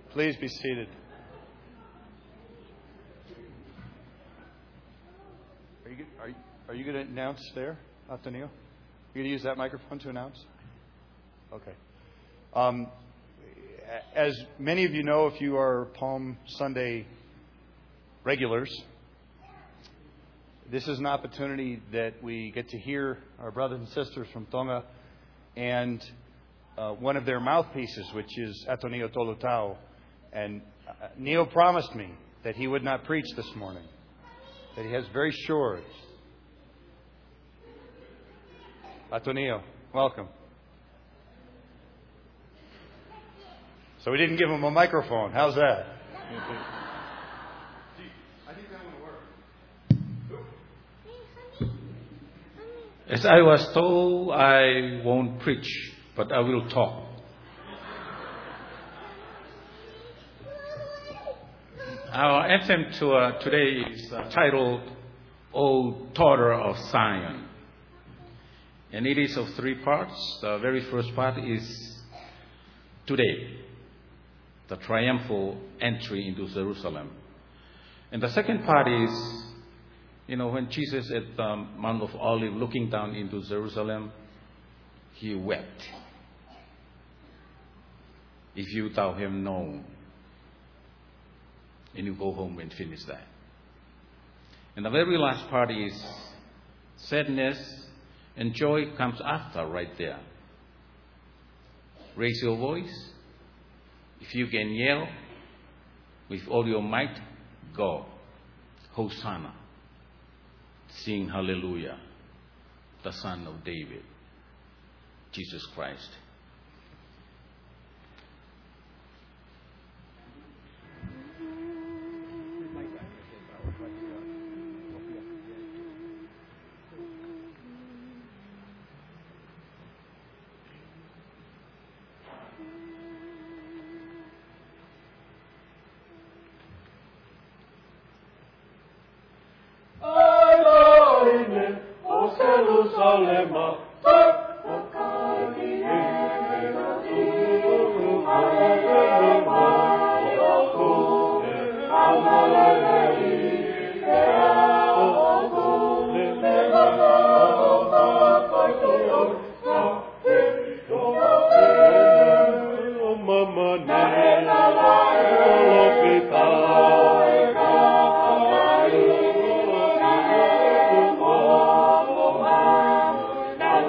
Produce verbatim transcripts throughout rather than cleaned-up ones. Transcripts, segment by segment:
Please be seated. Are you, are you, are you going to announce there, Ateneo? Are you going to use that microphone to announce? Okay. Um, as many of you know, if you are Palm Sunday regulars, this is an opportunity that we get to hear our brothers and sisters from Tonga and uh, one of their mouthpieces, which is Ateneo Tolutau. And uh, Neo promised me that he would not preach this morning, that he has very short. Ateneo, welcome. So we didn't give him a microphone. How's that? I think that would work. As I was told, I won't preach, but I will talk. Our anthem to, uh, today is uh, titled, O Daughter of Zion. And it is of three parts. The very first part is today, the triumphal entry into Jerusalem. And the second part is, you know, when Jesus at the Mount of Olives looking down into Jerusalem, he wept. If you thou have known. And you go home and finish that. And the very last part is sadness and joy comes after right there. Raise your voice. If you can yell with all your might, go. Hosanna. Sing hallelujah. The Son of David, Jesus Christ. Oh,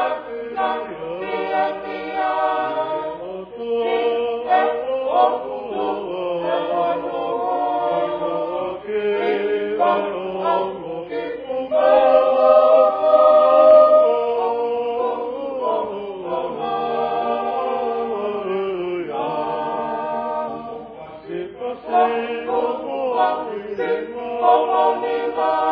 Hallelujah.